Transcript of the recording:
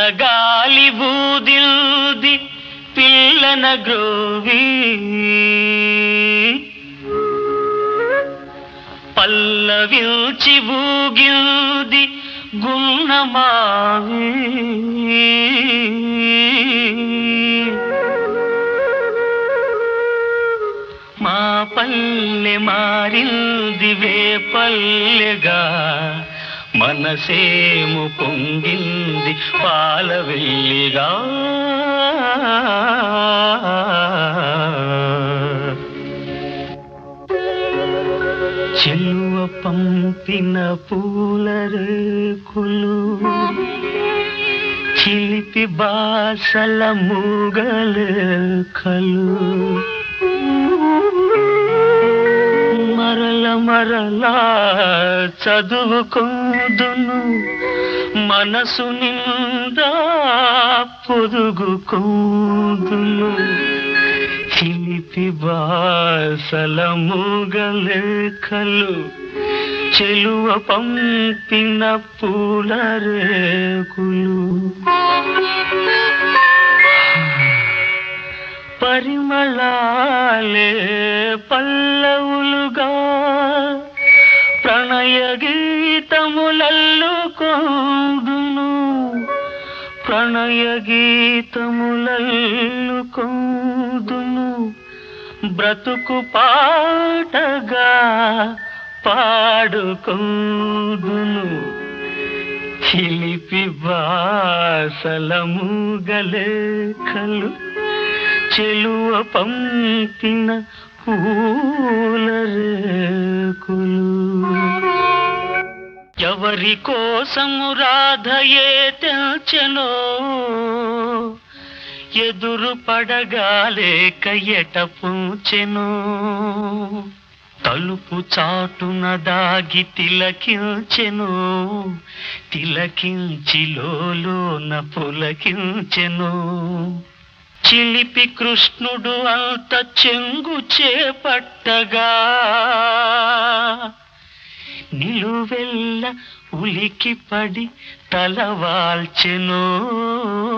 చల్లగాలి బూదిల్ది పిల్లన గ్రోవి పల్లవిల్చి బూగిల్ది గున్నమావి మా పల్లె మారింది వేపల్లెగా మనసేము పొంగింది పాలవెల్లిగా చెలువ పంపిన పూల రేకులు చిలిపి బాసల మూగలేఖలు మరలా చదువుకోదును మనసు నిండా పొదుగుకోదును చిలిపి బాసల మూగలేఖలు చెలువ పంపిన పూల రేకులు పరిమళాలే పల్లవులుగా ప్రణయ గీతములల్లుకోదును ప్రణయ గీతములల్లుకోదును బ్రతుకు పాటగా పాడుకోదును చిలిపి బాసల మూగలేఖలు చెలువ పంపిన పూల రేకులు ఎవరి కోసము రాధయే తెల్చెనో ఎదురు పడగాలేక ఎట పూచెనో తలుపు చాటున దాగి తిలకించెను తిలకించి లోన పులకించెను చిలిపి కృష్ణుడు అంత చెంగు చేపట్టగా నిలువెల్ల ఉలికి పడి తలవాల్చెను